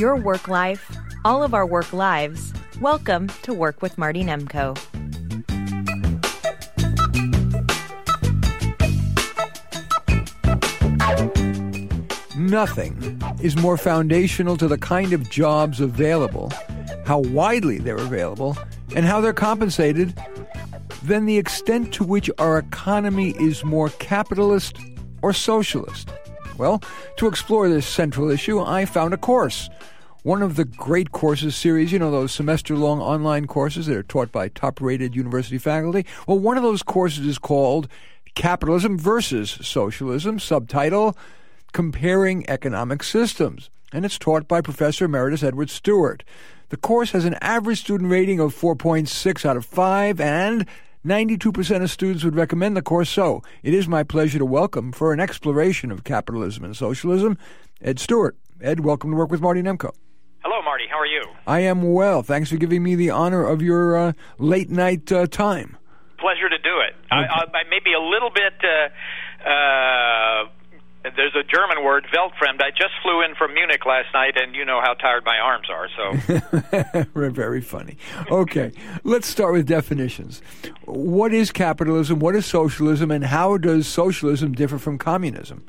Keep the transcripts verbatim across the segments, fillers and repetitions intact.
Your work life, all of our work lives. Welcome to Work with Marty Nemko. Nothing is more foundational to the kind of jobs available, how widely they're available, and how they're compensated than the extent to which our economy is more capitalist or socialist. Well, to explore this central issue, I found a course. One of the great courses series, you know, those semester-long online courses that are taught by top-rated university faculty. Well, one of those courses is called Capitalism versus Socialism, subtitle, Comparing Economic Systems, and it's taught by Professor Emeritus Edward Stewart. The course has an average student rating of four point six out of five, and ninety-two percent of students would recommend the course. So it is my pleasure to welcome, for an exploration of capitalism and socialism, Ed Stewart. Ed, welcome to Work with Marty Nemko. Hello, Marty. How are you? I am well. Thanks for giving me the honor of your uh, late-night uh, time. Pleasure to do it. Okay. I, I, maybe a little bit... Uh, uh, There's a German word, Weltfremd. I just flew in from Munich last night, and you know how tired my arms are, so... Very funny. Okay, let's start with definitions. What is capitalism, what is socialism, and how does socialism differ from communism?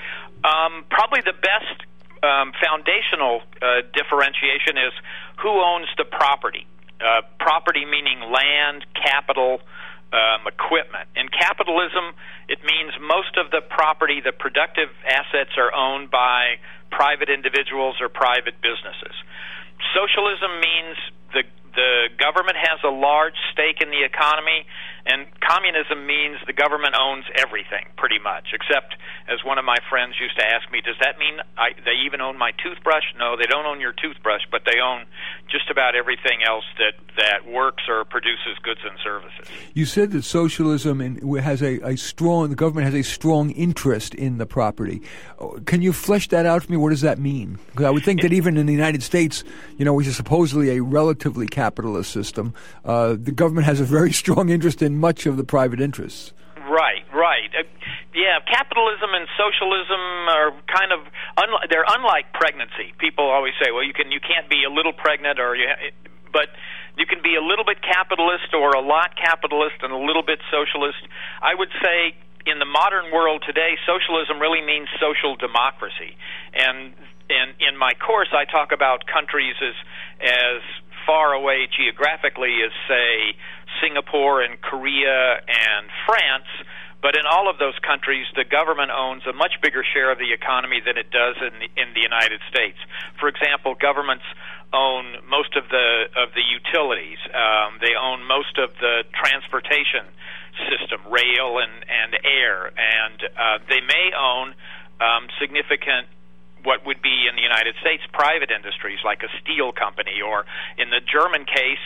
Um, probably the best um, foundational uh, differentiation is who owns the property. Uh, property meaning land, capital, Um, equipment. In capitalism, it means most of the property, the productive assets, are owned by private individuals or private businesses. Socialism means the the government has a large stake in the economy, and communism means the government owns everything, pretty much, except, as one of my friends used to ask me, does that mean I, they even own my toothbrush? No, they don't own your toothbrush, but they own just about everything else that, that works or produces goods and services. You said that socialism in, has a, a strong, the government has a strong interest in the property. Can you flesh that out for me? What does that mean? Because I would think that even in the United States, you know, which is supposedly a relatively capitalist system, uh, the government has a very strong interest in much of the private interests. Right, right. Uh, yeah, capitalism and socialism are kind of unlike, they're unlike pregnancy. People always say, well, you can you can't be a little pregnant, or you, ha- but you can be a little bit capitalist or a lot capitalist and a little bit socialist. I would say in the modern world today, socialism really means social democracy. And and in my course, I talk about countries as as far away geographically as, say, Singapore and Korea and France, but in all of those countries, the government owns a much bigger share of the economy than it does in the, in the United States. For example, governments own most of the of the utilities. Um, they own most of the transportation system, rail and, and air, and uh, they may own um, significant what would be in the United States private industries like a steel company, or in the German case,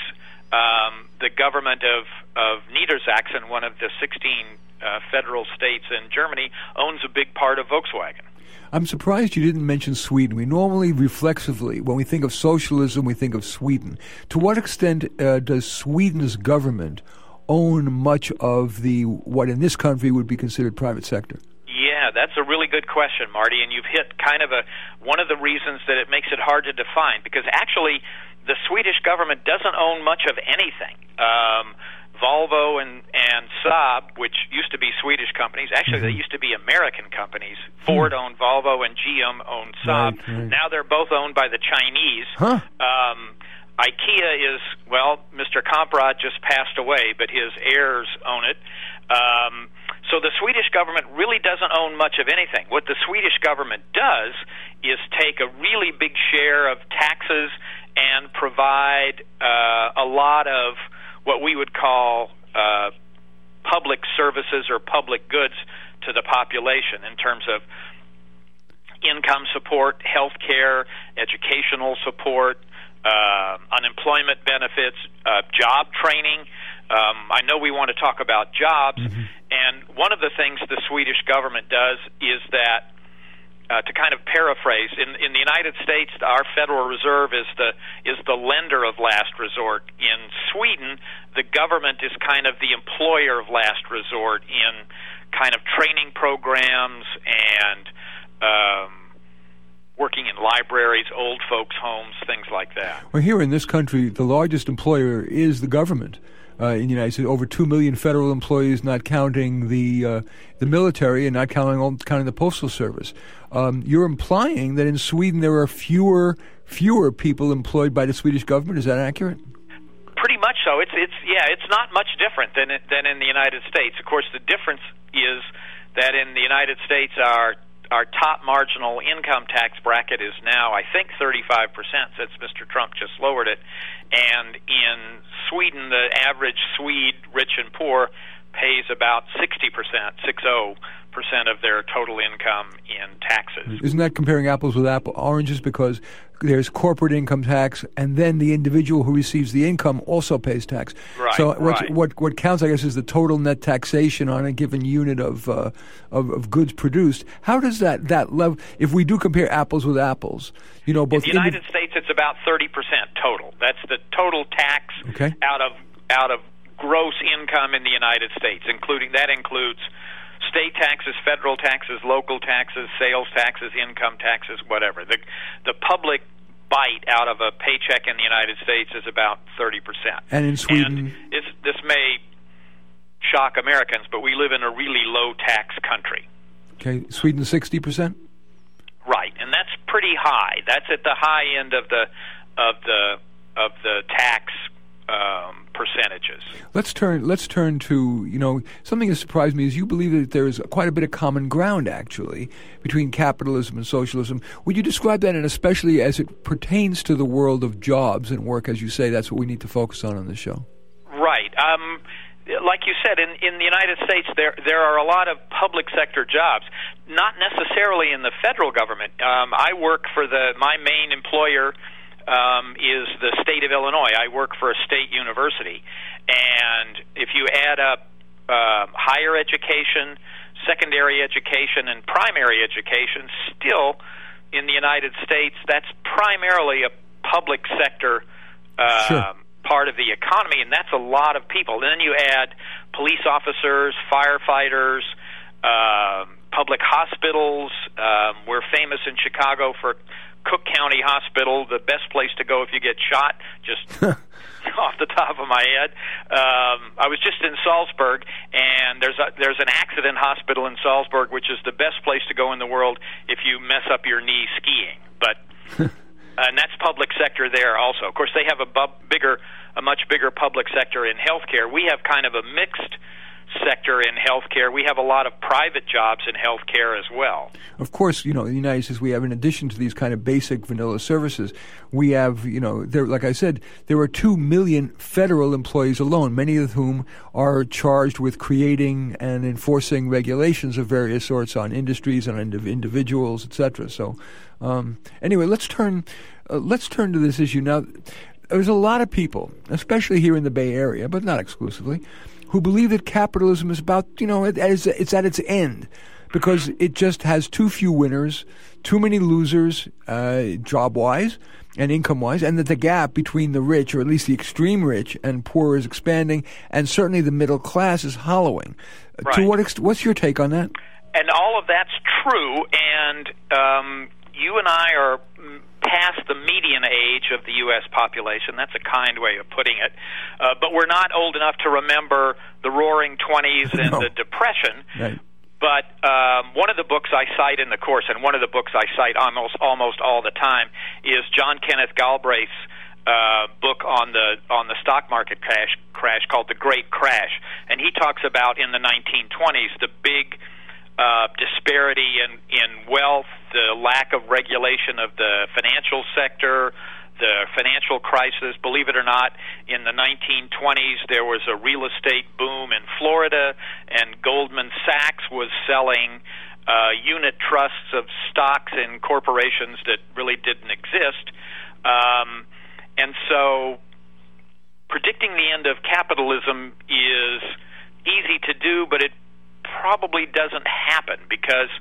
um, the government of, of Niedersachsen, one of the sixteen uh, federal states in Germany, owns a big part of Volkswagen. I'm surprised you didn't mention Sweden. We normally reflexively, when we think of socialism, we think of Sweden. To what extent uh, does Sweden's government own much of the what in this country would be considered private sector? Yeah, that's a really good question, Marty, and you've hit kind of a one of the reasons that it makes it hard to define, because actually the Swedish government doesn't own much of anything. Um, Volvo and, and Saab, which used to be Swedish companies, actually mm-hmm. they used to be American companies. Ford mm-hmm. owned Volvo and G M owned Saab. Right, right. Now they're both owned by the Chinese. Huh. Um, IKEA is, well, Mister Kamprad just passed away, but his heirs own it. Um, so the Swedish government really doesn't own much of anything. What the Swedish government does is take a really big share of taxes and provide uh, a lot of what we would call uh, public services or public goods to the population in terms of income support, health care, educational support, uh, unemployment benefits, uh, job training. Um, I know we want to talk about jobs, mm-hmm. and one of the things the Swedish government does is that, uh, to kind of paraphrase, in, in the United States, our Federal Reserve is the is the lender of last resort. In Sweden, the government is kind of the employer of last resort in kind of training programs and um, working in libraries, old folks' homes, things like that. Well, here in this country, the largest employer is the government. Uh, in the United States, over two million federal employees, not counting the uh, the military and not counting counting the postal service. Um, you're implying that in Sweden there are fewer fewer people employed by the Swedish government. Is that accurate? Pretty much so. It's it's yeah. It's not much different than it, than in the United States. Of course, the difference is that in the United States, our our top marginal income tax bracket is now, I think, thirty-five percent, since Mister Trump just lowered it. And in Sweden, the average Swede, rich and poor, pays about sixty percent, sixty percent of their total income in taxes. Isn't that comparing apples with apple oranges? Because there's corporate income tax, and then the individual who receives the income also pays tax. Right, so what's, right. what what counts, I guess, is the total net taxation on a given unit of uh, of, of goods produced. How does that that level? If we do compare apples with apples, you know, both in the United indiv- States, it's about thirty percent total. That's the total tax okay. out of out of gross income in the United States, including that includes state taxes, federal taxes, local taxes, sales taxes, income taxes, whatever. The the public bite out of a paycheck in the United States is about thirty percent. And in Sweden? And it's, this may shock Americans, but we live in a really low-tax country. Okay, Sweden sixty percent? Right, and that's pretty high. That's at the high end of the of the of the tax Um, percentages. Let's turn. Let's turn to you know something that surprised me is you believe that there is quite a bit of common ground actually between capitalism and socialism. Would you describe that, and especially as it pertains to the world of jobs and work, as you say, that's what we need to focus on on this show. Right. Um, like you said, in, in the United States, there there are a lot of public sector jobs, not necessarily in the federal government. Um, I work for the my main employer. Um, is the state of Illinois. I work for a state university, and if you add up uh, higher education, secondary education, and primary education, still in the United States, that's primarily a public sector uh, sure. part of the economy, and that's a lot of people. Then you add police officers, firefighters, uh, public hospitals. Um, we're famous in Chicago for Cook County Hospital, the best place to go if you get shot, just off the top of my head. Um, I was just in Salzburg, and there's a, there's an accident hospital in Salzburg, which is the best place to go in the world if you mess up your knee skiing. But and that's public sector there also. Of course, they have a bu- bigger, a much bigger public sector in healthcare. We have kind of a mixed sector in healthcare. We have a lot of private jobs in healthcare as well. Of course, you know, in the United States, we have, in addition to these kind of basic vanilla services, we have, you know, there, like I said, there are two million federal employees alone, many of whom are charged with creating and enforcing regulations of various sorts on industries and on indiv- individuals, et cetera. So, um, anyway, let's turn, uh, let's turn to this issue now. There's a lot of people, especially here in the Bay Area, but not exclusively, who believe that capitalism is about, you know, it, it's, it's at its end because it just has too few winners, too many losers, uh, job-wise and income-wise, and that the gap between the rich, or at least the extreme rich, and poor is expanding, and certainly the middle class is hollowing. Right. To what extent? What's your take on that? And all of that's true, and um, you and I are past the median age of the U S population. That's a kind way of putting it. Uh, but we're not old enough to remember the Roaring Twenties and no. the Depression. Right. But um, one of the books I cite in the course, and one of the books I cite almost almost all the time, is John Kenneth Galbraith's uh, book on the on the stock market crash crash called The Great Crash, and he talks about in the nineteen twenties the big Uh, disparity in, in wealth, the lack of regulation of the financial sector, the financial crisis. Believe it or not, in the nineteen twenties, there was a real estate boom in Florida, and Goldman Sachs was selling uh, unit trusts of stocks in corporations that really didn't exist. Um, and so predicting the end of capitalism is easy to do, but it probably doesn't happen because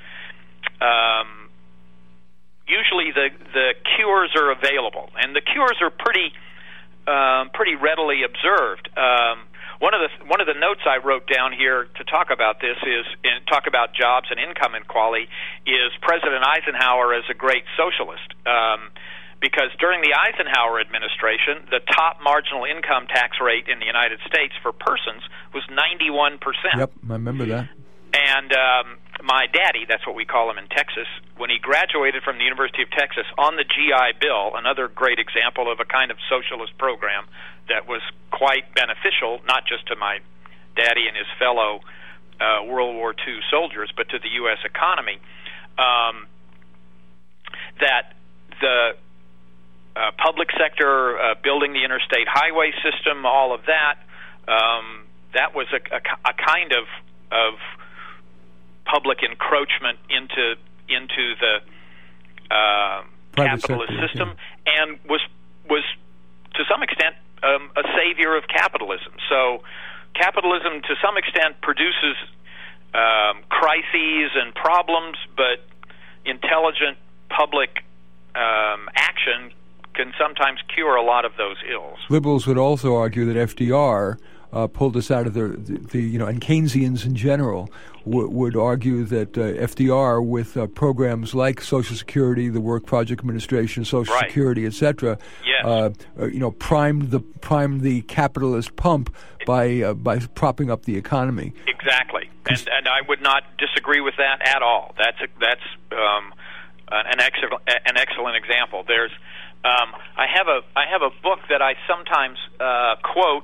um, usually the the cures are available, and the cures are pretty um, pretty readily observed. Um, one of the one of the notes I wrote down here to talk about this is in, talk about jobs and income inequality is President Eisenhower as a great socialist. Um, because during the Eisenhower administration, the top marginal income tax rate in the United States for persons was ninety-one percent. Yep, I remember that. And um, my daddy, that's what we call him in Texas, when he graduated from the University of Texas on the G I Bill, another great example of a kind of socialist program that was quite beneficial, not just to my daddy and his fellow uh, World War Two soldiers, but to the U S economy, um, that the Uh, public sector, uh, building the interstate highway system, all of that, um, that was a, a, a kind of of public encroachment into into the uh, capitalist sector, system, yeah. and was was to some extent um, a savior of capitalism. So, capitalism to some extent produces um, crises and problems, but intelligent public um, action can sometimes cure a lot of those ills. Liberals would also argue that F D R uh, pulled us out of the, the, the, you know, and Keynesians in general w- would argue that uh, F D R, with uh, programs like Social Security, the Work Project Administration, Social right. Security, et cetera, yes. uh, uh, you know, primed the primed the capitalist pump by uh, by propping up the economy. Exactly, and and I would not disagree with that at all. That's a, that's um, an excellent an excellent example. There's Um, I have a I have a book that I sometimes uh, quote.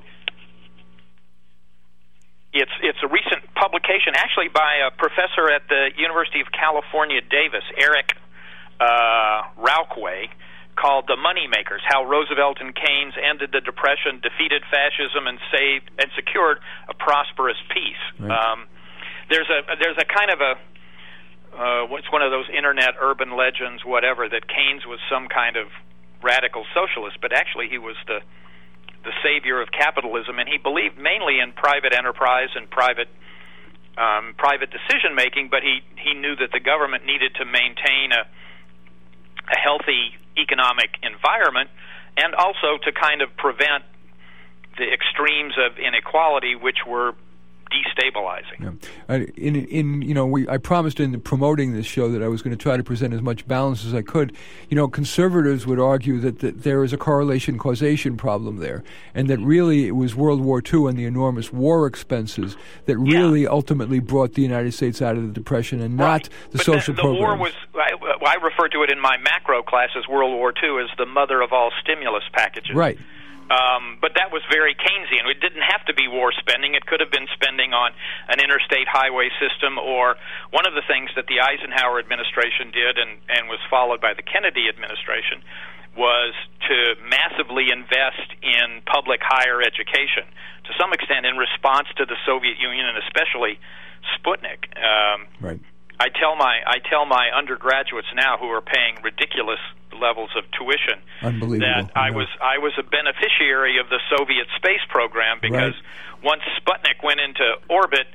It's it's a recent publication, actually by a professor at the University of California, Davis, Eric uh, Rauchway, called "The Moneymakers: How Roosevelt and Keynes Ended the Depression, Defeated Fascism, and Saved and Secured a Prosperous Peace." Right. Um, there's a there's a kind of a uh, what's one of those internet urban legends, whatever, that Keynes was some kind of radical socialist, but actually he was the the savior of capitalism, and he believed mainly in private enterprise and private um, private decision making. But he he knew that the government needed to maintain a a healthy economic environment, and also to kind of prevent the extremes of inequality, which were destabilizing. Yeah. In in you know we I promised in promoting this show that I was going to try to present as much balance as I could. You know, conservatives would argue that, that there is a correlation causation problem there, and that really it was World War Two and the enormous war expenses that really yeah. ultimately brought the United States out of the Depression, and not right. the but social the, the programs. war was I, I refer to it in my macro class as World War Two as the mother of all stimulus packages. Right. Um, but that was very Keynesian. It didn't have to be war spending. It could have been spending on an interstate highway system, or one of the things that the Eisenhower administration did and, and was followed by the Kennedy administration was to massively invest in public higher education, to some extent in response to the Soviet Union and especially Sputnik. Um, right. I tell my I tell my undergraduates now who are paying ridiculous levels of tuition that I, I was I was a beneficiary of the Soviet space program, because right. once Sputnik went into orbit,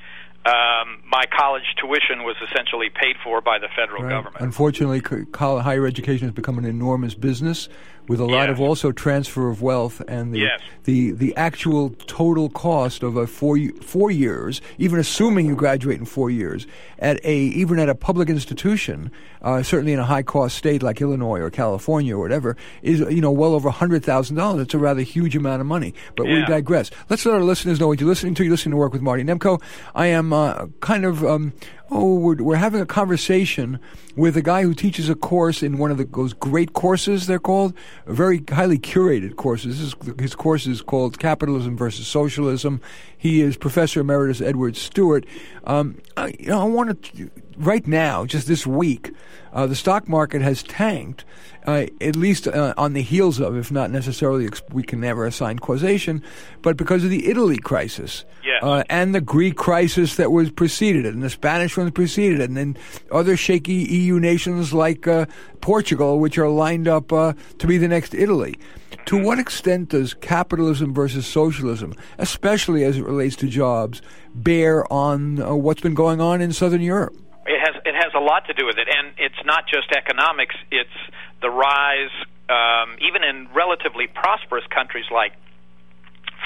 um, my college tuition was essentially paid for by the federal right. government. Unfortunately, college, higher education has become an enormous business, with a lot yes. of also transfer of wealth, and the, yes. the the actual total cost of a four four years, even assuming you graduate in four years, at a even at a public institution, uh, certainly in a high cost state like Illinois or California or whatever, is you know well over a hundred thousand dollars. It's a rather huge amount of money. But yeah. we digress. Let's let our listeners know what you're listening to. You're listening to Work with Marty Nemko. I am uh, kind of. Um, Oh, we're, we're having a conversation with a guy who teaches a course in one of the, those great courses, they're called, very highly curated courses. His, his course is called Capitalism versus Socialism. He is Professor Emeritus Edward Stewart. Um, I, you know, I want to, right now, just this week, uh, the stock market has tanked, uh, at least uh, on the heels of, if not necessarily, we can never assign causation, but because of the Italy crisis. Yes. Uh, and the Greek crisis that was preceded it, and the Spanish one preceded it, and then other shaky E U nations like uh, Portugal, which are lined up uh, to be the next Italy. To what extent does capitalism versus socialism, especially as it relates to jobs, bear on uh, what's been going on in Southern Europe? It has it has a lot to do with it, and it's not just economics. It's the rise, um, even in relatively prosperous countries like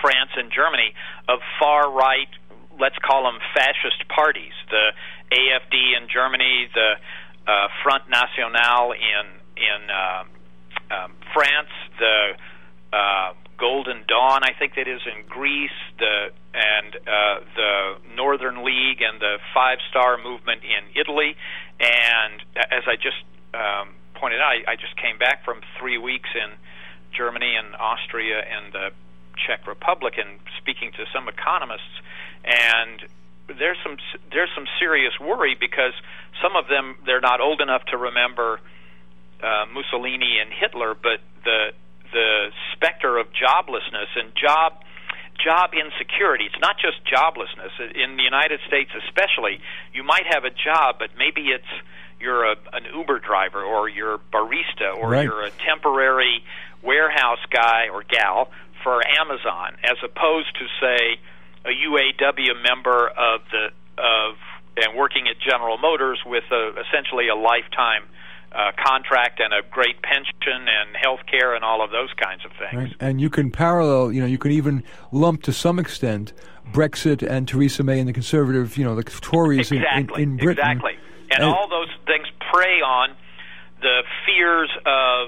France and Germany, of far-right, let's call them fascist parties. The A F D in Germany, the uh, Front National in in uh, um, France, the uh, Golden Dawn, I think that is in Greece, the and uh, the Northern League and the Five Star Movement in Italy. And as I just um, pointed out, I, I just came back from three weeks in Germany and Austria and the Czech Republic, and speaking to some economists, and there's some there's some serious worry because some of them, they're not old enough to remember uh, Mussolini and Hitler, but the the specter of joblessness and job job insecurity. It's not just joblessness. In the United States especially, you might have a job, but maybe it's you're a, an Uber driver, or you're a barista, or right. you're a temporary warehouse guy or gal for Amazon, as opposed to, say, a U A W member of the of and working at General Motors with a, essentially a lifetime uh, contract and a great pension and health care and all of those kinds of things. Right. And you can parallel, you know, you can even lump to some extent Brexit and Theresa May and the Conservative, you know, the Tories exactly, in, in, in Britain. Exactly. And uh, all those things prey on the fears of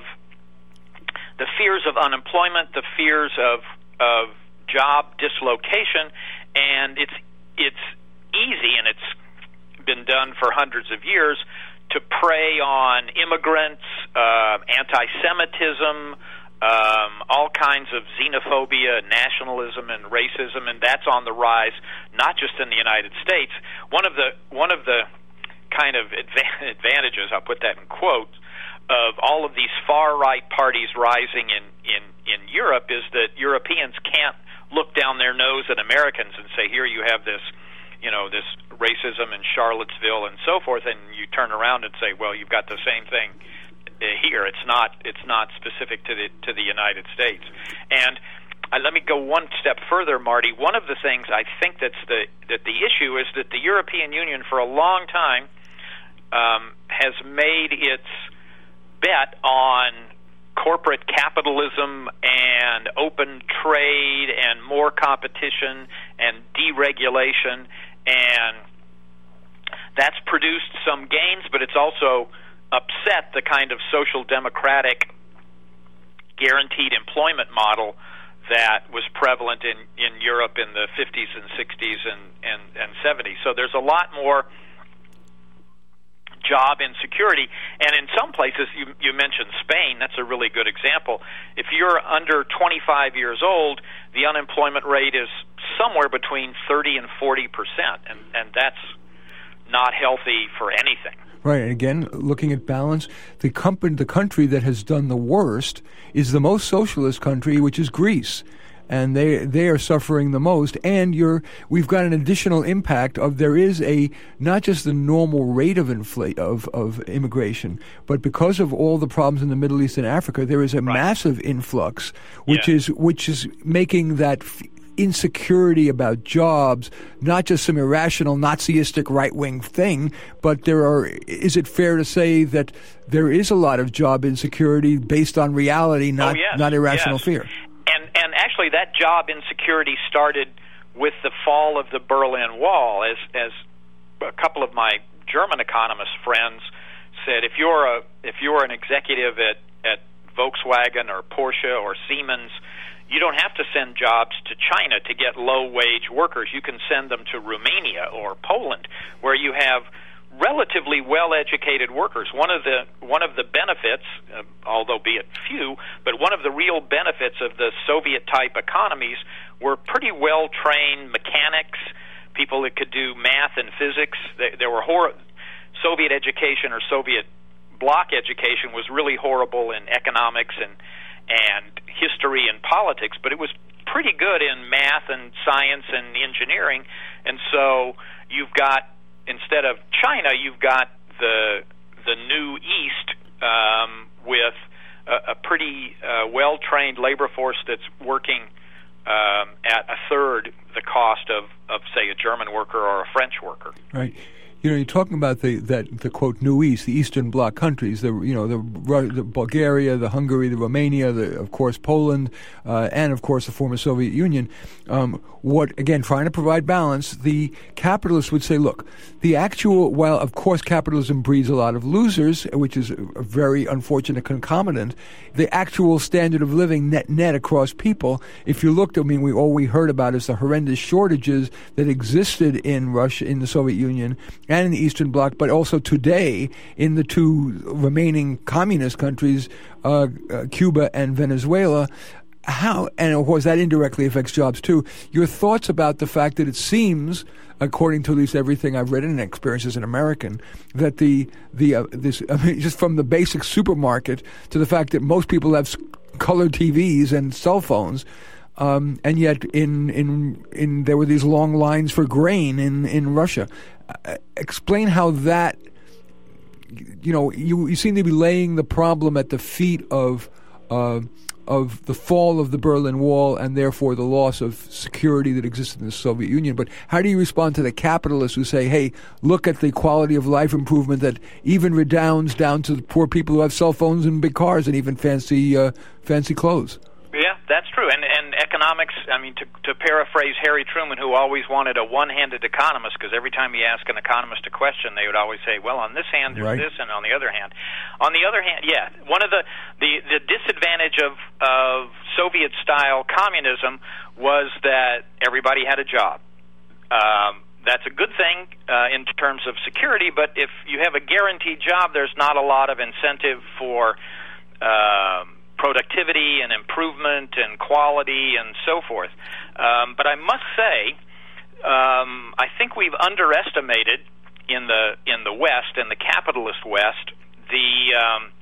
the fears of unemployment, the fears of of job dislocation, and it's it's easy, and it's been done for hundreds of years, to prey on immigrants, uh, anti-Semitism, um, all kinds of xenophobia, nationalism, and racism, and that's on the rise, not just in the United States. One of the one of the kind of adva- advantages, I'll put that in quotes, of all of these far-right parties rising in, in, in Europe is that Europeans can't look down their nose at Americans and say, here you have this, you know, this racism in Charlottesville and so forth, and you turn around and say, well, you've got the same thing here. It's not it's not specific to the to the United States. And uh, let me go one step further, Marty. One of the things I think that's the that the issue is that the European Union for a long time um, has made its bet on corporate capitalism and open trade and more competition and deregulation, and that's produced some gains, but it's also upset the kind of social democratic guaranteed employment model that was prevalent in, in Europe in the fifties and sixties and, and, and seventies. So there's a lot more job insecurity, and in some places, you, you mentioned Spain, that's a really good example. If you're under twenty-five years old, the unemployment rate is somewhere between thirty and forty percent, and, and that's not healthy for anything. Right, and again, looking at balance, the company, the country that has done the worst is the most socialist country, which is Greece. And they they are suffering the most, and you're we've got an additional impact of there is a not just the normal rate of infl- of of immigration, but because of all the problems in the Middle East and Africa, there is a right. massive influx, which yeah. is which is making that f- insecurity about jobs not just some irrational Nazistic right wing thing, but there are. Is it fair to say that there is a lot of job insecurity based on reality, not oh, yes. not irrational yes. fear? And and actually, that job insecurity started with the fall of the Berlin Wall. As as a couple of my German economist friends said, if you're a if you're an executive at at Volkswagen or Porsche or Siemens, you don't have to send jobs to China to get low wage workers. You can send them to Romania or Poland, where you have relatively well-educated workers. One of the one of the benefits, uh, although be it few, but one of the real benefits of the Soviet-type economies were pretty well-trained mechanics, people that could do math and physics. There, there were hor- Soviet education or Soviet bloc education was really horrible in economics and and history and politics, but it was pretty good in math and science and engineering. And so you've got, instead of China, you've got the the New East um, with a, a pretty uh, well-trained labor force that's working um, at a third the cost of, of, say, a German worker or a French worker. Right. You know, you're talking about the that the quote New East, the Eastern Bloc countries, the you know the, the Bulgaria, the Hungary, the Romania, the of course Poland, uh, and of course the former Soviet Union. Um, what again, trying to provide balance, the capitalists would say, look, the actual while of course capitalism breeds a lot of losers, which is a very unfortunate concomitant. The actual standard of living net net across people, if you looked, I mean, we all we heard about is the horrendous shortages that existed in Russia, in the Soviet Union, and in the Eastern Bloc, but also today in the two remaining communist countries, uh, uh, Cuba and Venezuela. How, and of course that indirectly affects jobs too. Your thoughts about the fact that it seems, according to at least everything I've read and experienced as an American, that the the uh, this I mean, just from the basic supermarket to the fact that most people have color T Vs and cell phones. Um, and yet, in, in in there were these long lines for grain in in Russia. Uh, explain how that, you know, you, you seem to be laying the problem at the feet of uh, of the fall of the Berlin Wall and therefore the loss of security that existed in the Soviet Union. But how do you respond to the capitalists who say, "Hey, look at the quality of life improvement that even redounds down to the poor people who have cell phones and big cars and even fancy uh, fancy clothes"? Yeah, that's true. And and economics, I mean, to to paraphrase Harry Truman, who always wanted a one-handed economist, because every time he asked an economist a question, they would always say, well, on this hand, there's right. this, and on the other hand. On the other hand, yeah, one of the, the, the disadvantage of, of Soviet-style communism was that everybody had a job. Um, that's a good thing uh, in terms of security, but if you have a guaranteed job, there's not a lot of incentive for Um, productivity and improvement and quality and so forth. Um, but I must say, um, I think we've underestimated in the in the West, in the capitalist West, the um,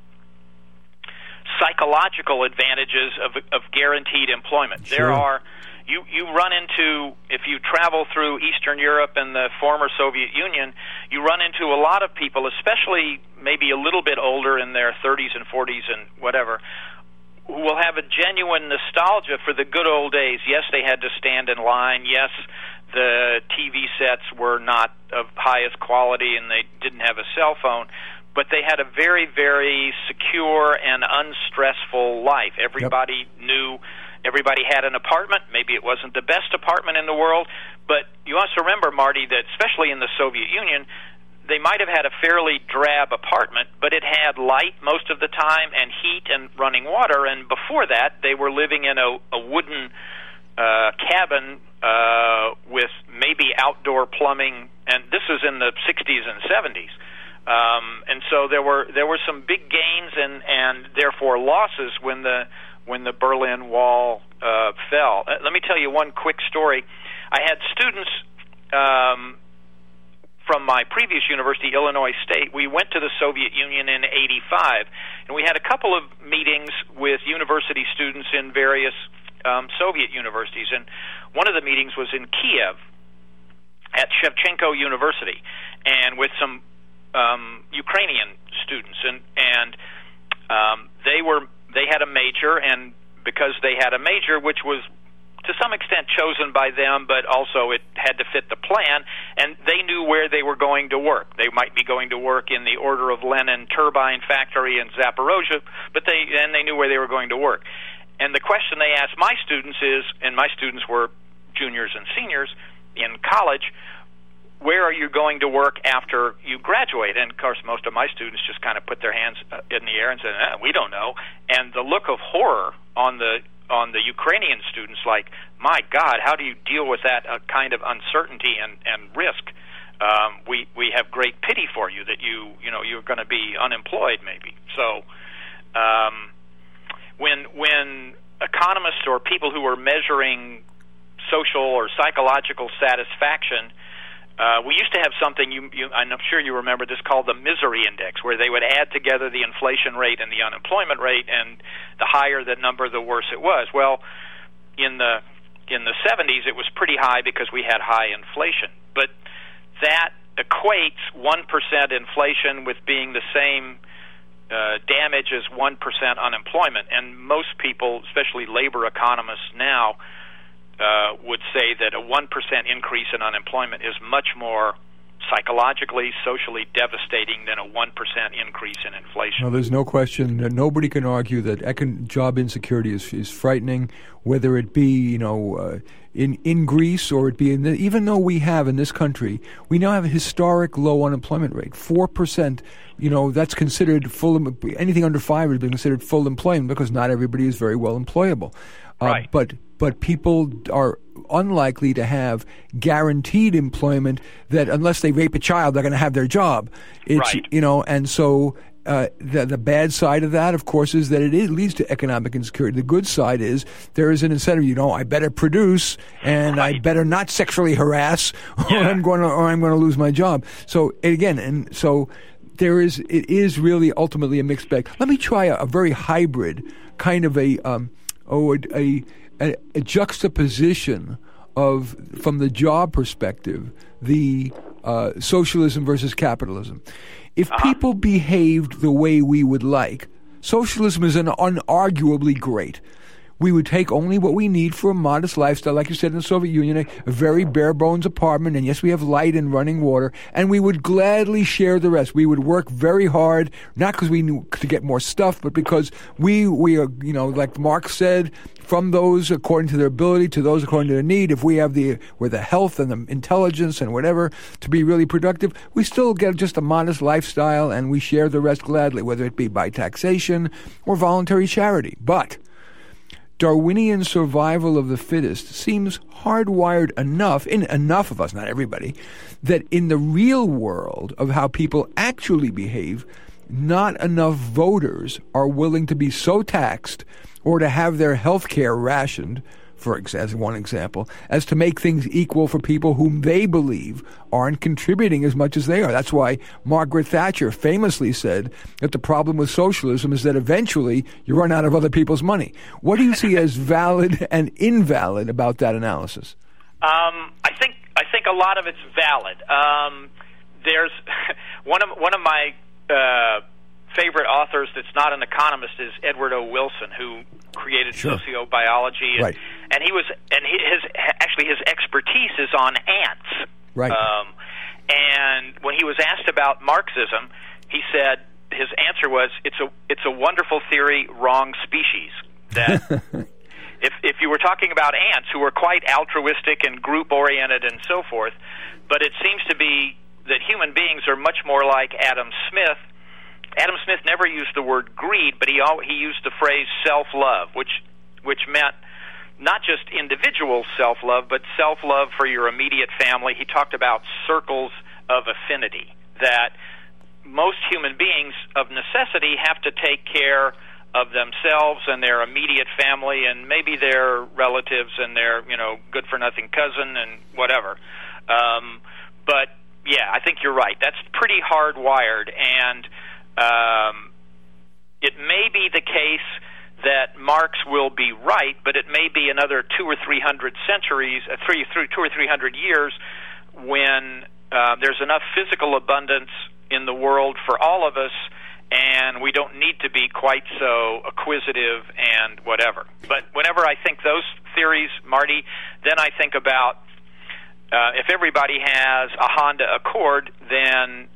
psychological advantages of, of guaranteed employment. Sure. There are you you run into, if you travel through Eastern Europe and the former Soviet Union, you run into a lot of people, especially maybe a little bit older in their thirties and forties and whatever, who will have a genuine nostalgia for the good old days. Yes, they had to stand in line. Yes, the T V sets were not of highest quality and they didn't have a cell phone, but they had a very, very secure and unstressful life. Everybody yep. knew, everybody had an apartment. Maybe it wasn't the best apartment in the world, but you also remember, Marty, that especially in the Soviet Union, they might have had a fairly drab apartment, but it had light most of the time and heat and running water. And before that, they were living in a, a wooden uh, cabin uh, with maybe outdoor plumbing. And this was in the sixties and seventies. Um, and so there were there were some big gains and, and therefore losses when the when the Berlin Wall uh, fell. Uh, let me tell you one quick story. I had students. Um, From my previous university, Illinois State, we went to the Soviet Union in eighty-five, and we had a couple of meetings with university students in various um, Soviet universities. And one of the meetings was in Kiev at Shevchenko University, and with some um, Ukrainian students, and and um, they were they had a major, and because they had a major, which was to some extent chosen by them, but also it had to fit the plan, and they knew where they were going to work. They might be going to work in the Order of Lenin turbine factory in Zaporozhye, but they and they knew where they were going to work. And the question they asked my students is, and my students were juniors and seniors in college, where are you going to work after you graduate? And, of course, most of my students just kind of put their hands in the air and said, eh, we don't know. And the look of horror on the on the Ukrainian students, like, my God, how do you deal with that uh, kind of uncertainty and, and risk? Um, we we have great pity for you that you you know you're going to be unemployed maybe. So um, when when economists or people who are measuring social or psychological satisfaction, uh, we used to have something you, you I'm sure you remember this called the misery index, where they would add together the inflation rate and the unemployment rate, and the higher the number, the worse it was. Well, in the in the seventies, it was pretty high because we had high inflation, but that equates one percent inflation with being the same uh, damage as one percent unemployment. And most people, especially labor economists now, uh, would say that a one percent increase in unemployment is much more psychologically, socially devastating than a one percent increase in inflation. Well, there's no question that nobody can argue that econ- job insecurity is, is frightening, whether it be, you know, uh, in, in Greece or it be in the, even though we have in this country, we now have a historic low unemployment rate, four percent. You know, that's considered full, anything under five would be considered full employment because not everybody is very well employable. Uh, right. But but people are unlikely to have guaranteed employment that unless they rape a child, they're going to have their job. It's, right. You know, and so uh, the, the bad side of that, of course, is that it is, leads to economic insecurity. The good side is there is an incentive. You know, I better produce and right. I better not sexually harass, or yeah. I'm going to or I'm going to lose my job. So again, and so. There is, it is really ultimately a mixed bag. Let me try a, a very hybrid kind of a, um, oh, a, a, a juxtaposition of, from the job perspective, the uh, socialism versus capitalism. If uh-huh. people behaved the way we would like, socialism is an unarguably great. We would take only what we need for a modest lifestyle, like you said in the Soviet Union, a, a very bare-bones apartment, and yes, we have light and running water, and we would gladly share the rest. We would work very hard, not because we knew to get more stuff, but because we, we are, you know, like Marx said, from those according to their ability to those according to their need. If we have the, with the health and the intelligence and whatever to be really productive, we still get just a modest lifestyle, and we share the rest gladly, whether it be by taxation or voluntary charity. But Darwinian survival of the fittest seems hardwired enough, in enough of us, not everybody, that in the real world of how people actually behave, not enough voters are willing to be so taxed or to have their health care rationed, for ex- as one example, as to make things equal for people whom they believe aren't contributing as much as they are. That's why Margaret Thatcher famously said that the problem with socialism is that eventually you run out of other people's money. What do you see as valid and invalid about that analysis? Um, I think I think a lot of it's valid. Um, there's one of one of my uh, favorite authors that's not an economist is Edward O. Wilson, who created sure. sociobiology, and, right. and he was and he, his actually his expertise is on ants. Right. Um, and when he was asked about Marxism, he said his answer was, "It's a it's a wonderful theory, wrong species." That if if you were talking about ants, who are quite altruistic and group oriented and so forth, but it seems to be that human beings are much more like Adam Smith. Adam Smith never used the word greed, but he he used the phrase self-love, which which meant not just individual self-love, but self-love for your immediate family. He talked about circles of affinity, that most human beings of necessity have to take care of themselves and their immediate family and maybe their relatives and their, you know, good-for-nothing cousin and whatever. Um, but, yeah, I think you're right. That's pretty hardwired, and um, it may be the case that Marx will be right, but it may be another two or three hundred centuries, uh, three, three, two or three hundred years, when uh, there's enough physical abundance in the world for all of us, and we don't need to be quite so acquisitive and whatever. But whenever I think those theories, Marty, then I think about uh, if everybody has a Honda Accord, then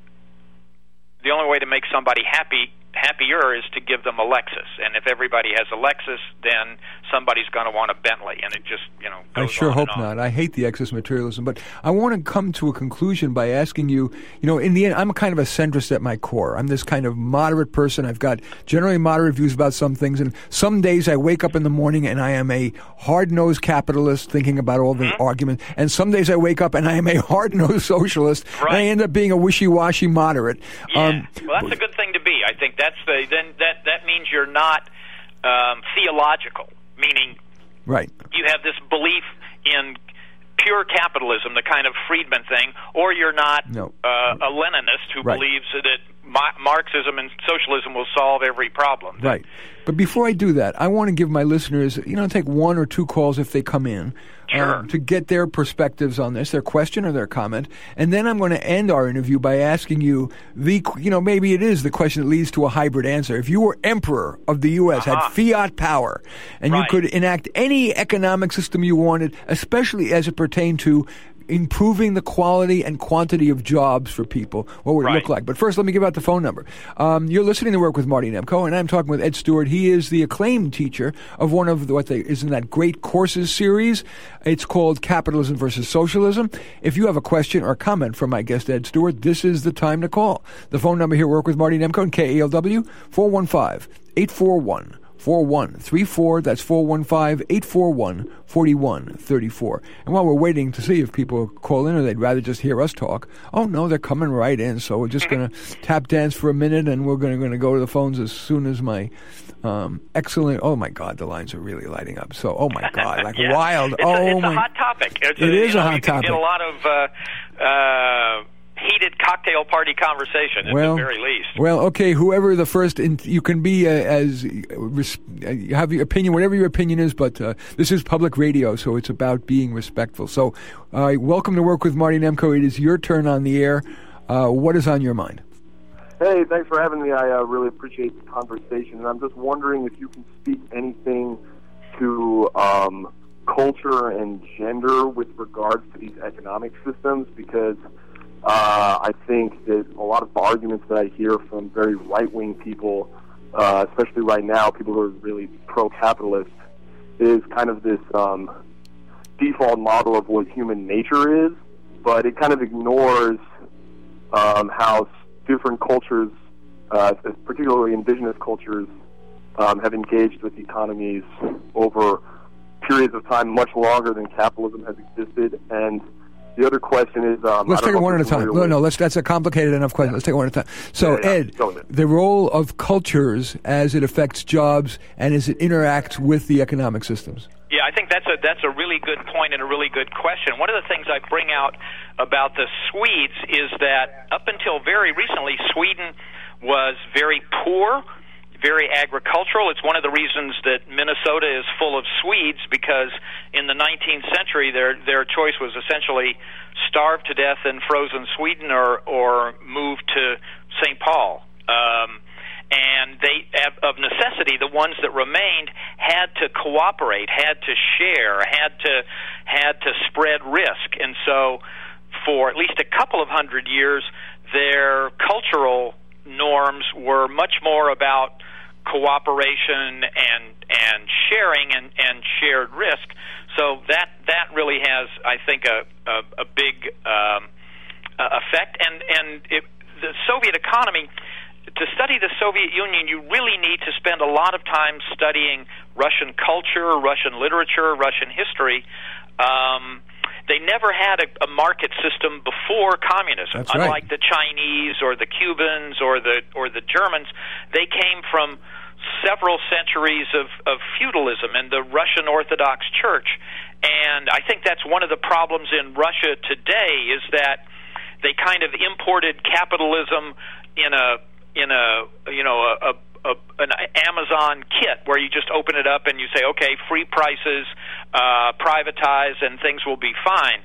the only way to make somebody happy happier is to give them a Lexus, and if everybody has a Lexus, then somebody's going to want a Bentley, and it just, you know, goes I sure on hope and on. not. I hate the excess materialism, but I want to come to a conclusion by asking you, you know, in the end, I'm a kind of a centrist at my core. I'm this kind of moderate person. I've got generally moderate views about some things, and some days I wake up in the morning and I am a hard-nosed capitalist thinking about all the mm-hmm. arguments, and some days I wake up and I am a hard-nosed socialist, right. and I end up being a wishy-washy moderate. Yeah, um, well, that's a good thing to be. I think that's the then that that means you're not um, theological, meaning right. you have this belief in pure capitalism, the kind of Friedman thing, or you're not no. uh, a Leninist who right. believes that Ma- Marxism and socialism will solve every problem. Right. But before I do that, I want to give my listeners, you know, take one or two calls if they come in. Sure. Um, to get their perspectives on this, their question or their comment. And then I'm going to end our interview by asking you the, you know, maybe it is the question that leads to a hybrid answer. If you were emperor of the U S, uh-huh. had fiat power, and right. you could enact any economic system you wanted, especially as it pertained to improving the quality and quantity of jobs for people, what would it Right. look like? But first, let me give out the phone number. Um, you're listening to Work with Marty Nemko, and I'm talking with Ed Stewart. He is the acclaimed teacher of one of the, what they is in that great courses series. It's called Capitalism versus Socialism. If you have a question or comment from my guest, Ed Stewart, this is the time to call. The phone number here, Work with Marty Nemko, and K A L W, four one five, eight four one, four one three four. That's four one five, eight four one, four one three four. And while we're waiting to see if people call in or they'd rather just hear us talk, oh no, they're coming right in. So we're just going to tap dance for a minute, and we're going to go to the phones as soon as my um, excellent, oh my God, the lines are really lighting up. So, oh my God, like yeah. wild. It's oh a, it's my. a hot topic. It's It a, is you a know, hot you can topic. get a lot of uh, uh, heated cocktail party conversation, at Well, the very least. Well, okay, whoever the first, in, you can be uh, as, uh, res- uh, have your opinion, whatever your opinion is, but uh, this is public radio, so it's about being respectful. So, uh, welcome to Work with Marty Nemko. It is your turn on the air. Uh, what is on your mind? Hey, thanks for having me. I uh, really appreciate the conversation, and I'm just wondering if you can speak anything to um, culture and gender with regards to these economic systems, because uh, I think that a lot of arguments that I hear from very right-wing people, uh, especially right now, people who are really pro-capitalist, is kind of this um, default model of what human nature is, but it kind of ignores um, how different cultures, uh, particularly indigenous cultures, um, have engaged with economies over periods of time much longer than capitalism has existed. And the other question is... Um, Let's I don't take it know one if at a you're time. familiar No, with- no, let's, that's a complicated enough question. Yeah. Let's take it one at a time. So, Yeah, yeah, Ed, go ahead. the role of cultures as it affects jobs and as it interacts with the economic systems. Yeah, I think that's a that's a really good point and a really good question. One of the things I bring out about the Swedes is that up until very recently, Sweden was very poor, very agricultural. It's one of the reasons that Minnesota is full of Swedes, because in the nineteenth century, their their choice was essentially starve to death in frozen Sweden or or move to Saint Paul. Um, And they, of necessity, the ones that remained had to cooperate, had to share, had to had to spread risk. And so, for at least a couple of hundred years, their cultural norms were much more about cooperation and and sharing and, and shared risk. So that that really has, I think, a a, a big um, uh, effect. And and it, the Soviet economy. To study the Soviet Union, you really need to spend a lot of time studying Russian culture, Russian literature, Russian history. Um, they never had a, a market system before communism. That's right. Unlike the Chinese or the Cubans or the or the Germans, they came from several centuries of, of feudalism and the Russian Orthodox Church. And I think that's one of the problems in Russia today, is that they kind of imported capitalism in a in a, you know, a, a, a an Amazon kit where you just open it up and you say, okay, free prices, uh, privatize, and things will be fine.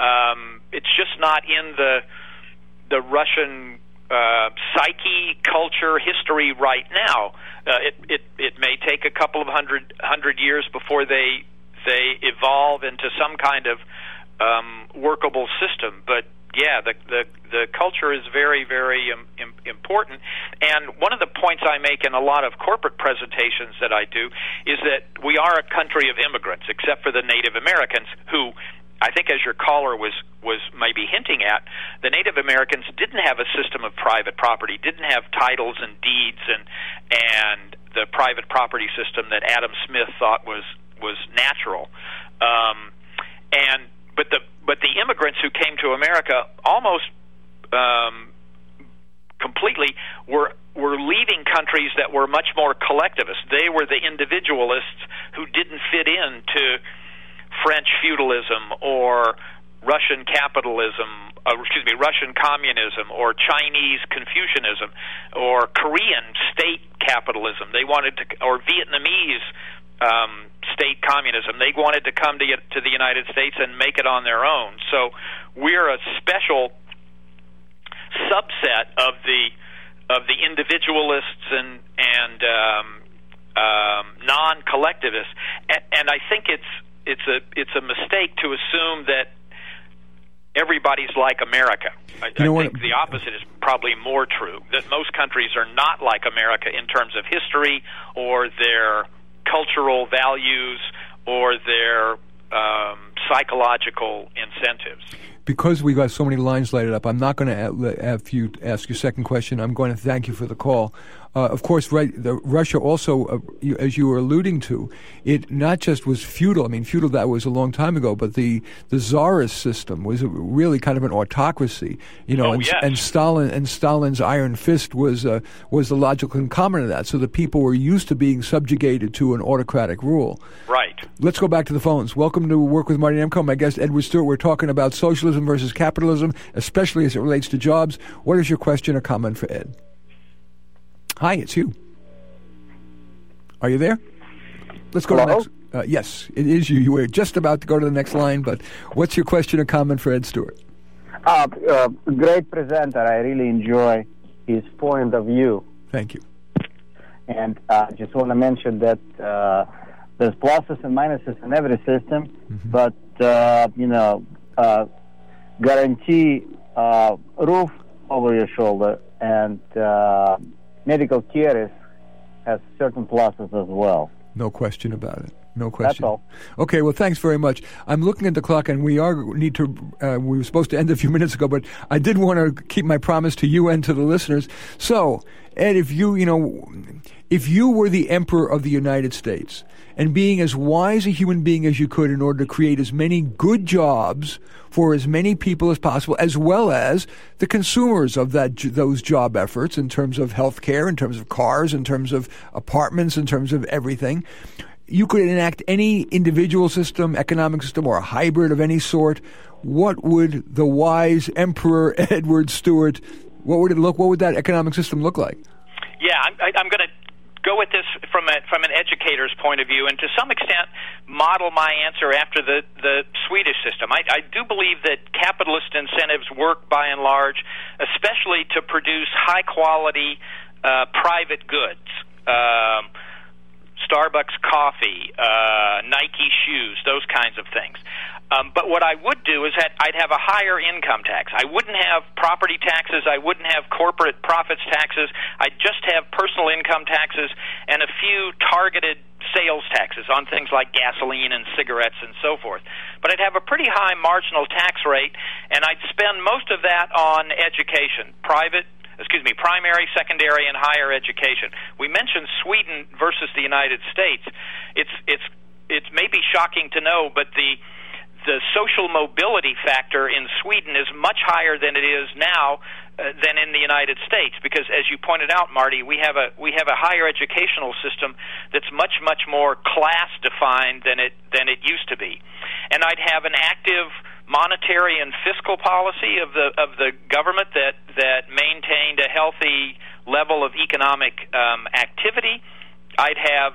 Um, it's just not in the the Russian uh, psyche, culture, history right now. Uh, it, it it may take a couple of hundred hundred years before they they evolve into some kind of um, workable system, but yeah, the, the the culture is very, very um, im, important. And one of the points I make in a lot of corporate presentations that I do is that we are a country of immigrants, except for the Native Americans, who I think, as your caller was was maybe hinting at, the Native Americans didn't have a system of private property, didn't have titles and deeds and and the private property system that Adam Smith thought was was natural. Um, and but the But the immigrants who came to America almost um, completely were were leaving countries that were much more collectivist. They were the individualists who didn't fit into French feudalism or Russian capitalism, uh, excuse me, Russian communism or Chinese Confucianism or Korean state capitalism. They wanted to, or Vietnamese Um, state communism. They wanted to come to, to the United States and make it on their own. So we're a special subset of the of the individualists and and um, um, non-collectivists. And, and I think it's it's a it's a mistake to assume that everybody's like America. I, you know I think what? the opposite is probably more true, that most countries are not like America in terms of history or their cultural values or their um, psychological incentives. Because we got so many lines lighted up, I'm not going to have you ask your second question. I'm going to thank you for the call. Uh, of course, right, the, Russia also, uh, you, as you were alluding to, it not just was feudal. I mean, feudal, that was a long time ago, but the, the Tsarist system was a, really kind of an autocracy. You know, oh, and, yes. and Stalin and Stalin's iron fist was uh, was the logical concomitant of that. So the people were used to being subjugated to an autocratic rule. Right. Let's go back to the phones. Welcome to Work with Marty Nemko. My guest, Edward Stewart. We're talking about socialism versus capitalism, especially as it relates to jobs. What is your question or comment for Ed? Hi, it's you. Are you there? Let's go Hello? to the next. Uh, yes, it is you. You were just about to go to the next line, but what's your question or comment for Ed Stewart? Uh, uh, great presenter. I really enjoy his point of view. Thank you. And I uh, just want to mention that uh, there's pluses and minuses in every system, mm-hmm. but, uh, you know, uh, guarantee uh, roof over your shoulder and uh, medical care is, has certain pluses as well. No question about it. No question. That's all. Okay, well, thanks very much. I'm looking at the clock, and we are need to. Uh, we were supposed to end a few minutes ago, but I did want to keep my promise to you and to the listeners. So, Ed, if you, you know, if you were the emperor of the United States, and being as wise a human being as you could in order to create as many good jobs for as many people as possible, as well as the consumers of that those job efforts in terms of health care, in terms of cars, in terms of apartments, in terms of everything, you could enact any individual system, economic system, or a hybrid of any sort. What would the wise Emperor Edward Stewart, what would it look, what would that economic system look like? Yeah, I'm, I, I'm going to go at this from a, from an educator's point of view, and to some extent model my answer after the, the Swedish system. I, I do believe that capitalist incentives work by and large, especially to produce high-quality uh, private goods. Um, Starbucks coffee, uh, Nike shoes, those kinds of things. Um, but what I would do is that I'd have a higher income tax. I wouldn't have property taxes. I wouldn't have corporate profits taxes. I'd just have personal income taxes and a few targeted sales taxes on things like gasoline and cigarettes and so forth. But I'd have a pretty high marginal tax rate, and I'd spend most of that on education, private excuse me, primary, secondary, and higher education. We mentioned Sweden versus the United States. It's it's it's maybe shocking to know, but the the social mobility factor in Sweden is much higher than it is now uh, than in the United States, because as you pointed out, Marty, we have a we have a higher educational system that's much much more class defined than it than it used to be. And I'd have an active monetary and fiscal policy of the of the government that that maintained a healthy level of economic um, activity. I'd have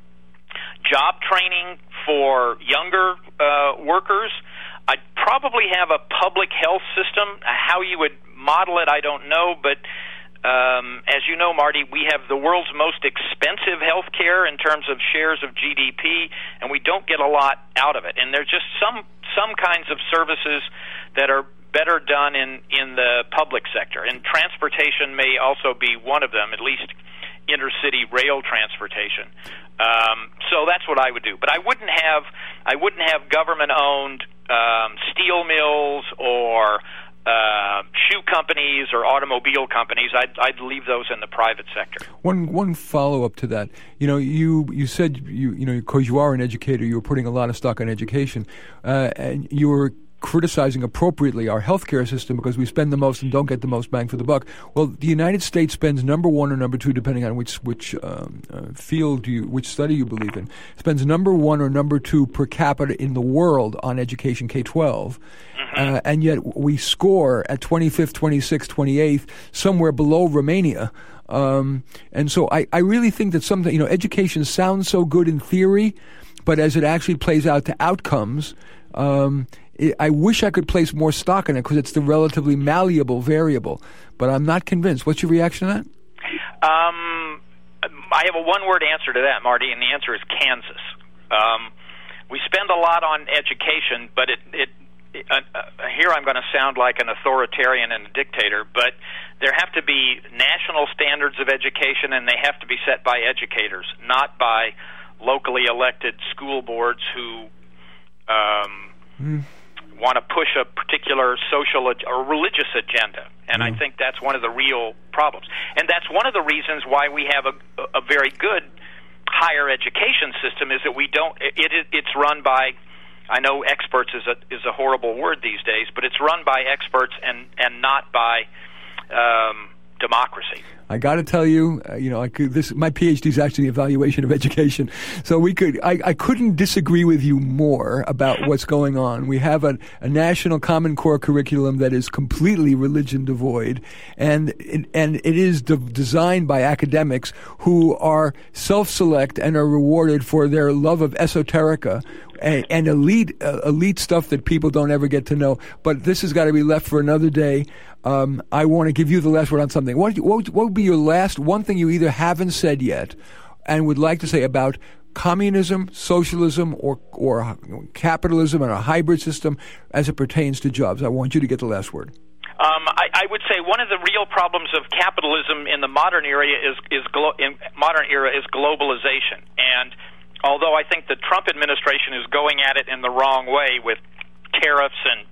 job training for younger uh, workers. I'd probably have a public health system. How you would model it, I don't know, but um, as you know, Marty, we have the world's most expensive health care in terms of shares of G D P, and we don't get a lot out of it. And there's just some some kinds of services that are better done in, in the public sector. And transportation may also be one of them, at least intercity rail transportation. Um, so that's what I would do. But I wouldn't have I wouldn't have government-owned um, steel mills or Uh, shoe companies or automobile companies. I'd, I'd leave those in the private sector. One one follow up to that. You know, you you said you you know because you are an educator, you were putting a lot of stock on education, uh, and you were criticizing appropriately our healthcare system because we spend the most and don't get the most bang for the buck. Well, the United States spends number one or number two, depending on which which um, uh, field you, which study you believe in, spends number one or number two per capita in the world on education, K twelve. Mm-hmm. Uh, and yet we score at twenty-fifth, twenty-sixth, twenty-eighth, somewhere below Romania. Um, and so I, I really think that something, you know, education sounds so good in theory, but as it actually plays out to outcomes, um, it, I wish I could place more stock in it because it's the relatively malleable variable. But I'm not convinced. What's your reaction to that? Um, I have a one-word answer to that, Marty, and the answer is Kansas. Um, we spend a lot on education, but it, it uh, uh, here I'm going to sound like an authoritarian and a dictator, but there have to be national standards of education, and they have to be set by educators, not by locally elected school boards who um, mm. want to push a particular social ag- or religious agenda. And mm. I think that's one of the real problems. And that's one of the reasons why we have a, a very good higher education system, is that we don't, it, it, it's run by, I know experts is a, is a horrible word these days, but it's run by experts and, and not by um, democracy. I got to tell you, uh, you know, I could, this my PhD is actually evaluation of education, so we could I, I couldn't disagree with you more about what's going on. We have a, a national Common Core curriculum that is completely religion devoid, and it, and it is de- designed by academics who are self-select and are rewarded for their love of esoterica and, and elite uh, elite stuff that people don't ever get to know. But this has got to be left for another day. Um, I want to give you the last word on something. What, what, what would be your last one thing you either haven't said yet and would like to say about communism, socialism, or or capitalism and a hybrid system as it pertains to jobs? I want you to get the last word. Um, I, I would say one of the real problems of capitalism in the modern era is is glo- in modern era is globalization. And although I think the Trump administration is going at it in the wrong way with tariffs and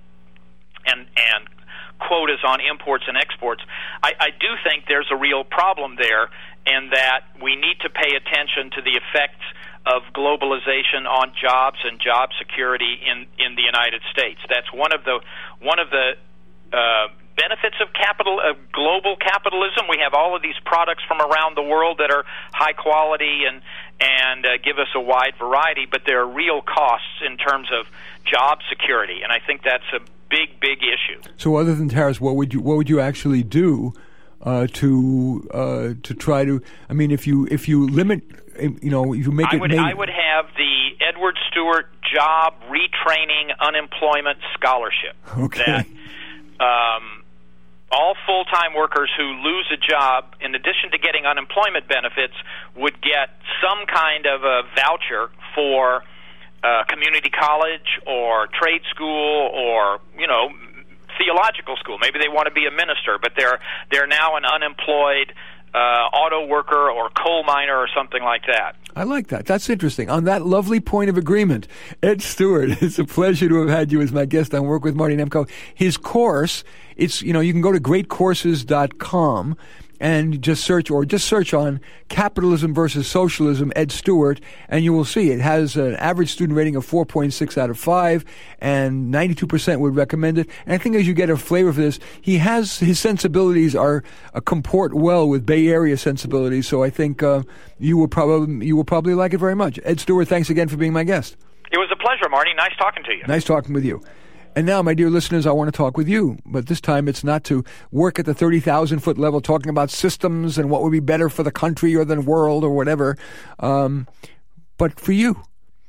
and and quotas on imports and exports, I, I do think there's a real problem there, and that we need to pay attention to the effects of globalization on jobs and job security in, in the United States. That's one of the one of the uh, benefits of capital of global capitalism. We have all of these products from around the world that are high quality and and uh, give us a wide variety, but there are real costs in terms of job security, and I think that's a big, big issue. So, other than tariffs, what would you what would you actually do uh, to uh, to try to? I mean, if you if you limit, you know, if you make I it. Would, made, I would have the Edward Stewart Job Retraining Unemployment Scholarship. Okay. That, um, all full-time workers who lose a job, in addition to getting unemployment benefits, would get some kind of a voucher for Uh, community college or trade school or, you know, theological school. Maybe they want to be a minister, but they're they're now an unemployed uh, auto worker or coal miner or something like that. I like that. That's interesting. On that lovely point of agreement, Ed Stewart, it's a pleasure to have had you as my guest on Work with Marty Nemko. His course, it's, you know, you can go to great courses dot com and just search, or just search on Capitalism versus Socialism, Ed Stewart, and you will see it has an average student rating of four point six out of five, and ninety-two percent would recommend it. And I think as you get a flavor for this, he has, his sensibilities are, uh, comport well with Bay Area sensibilities, so I think uh, you will probably you will probably like it very much. Ed Stewart, thanks again for being my guest. It was a pleasure, Marty. Nice talking to you. Nice talking with you. And now, my dear listeners, I want to talk with you. But this time it's not to work at the thirty thousand foot level talking about systems and what would be better for the country or the world or whatever. Um, but for you.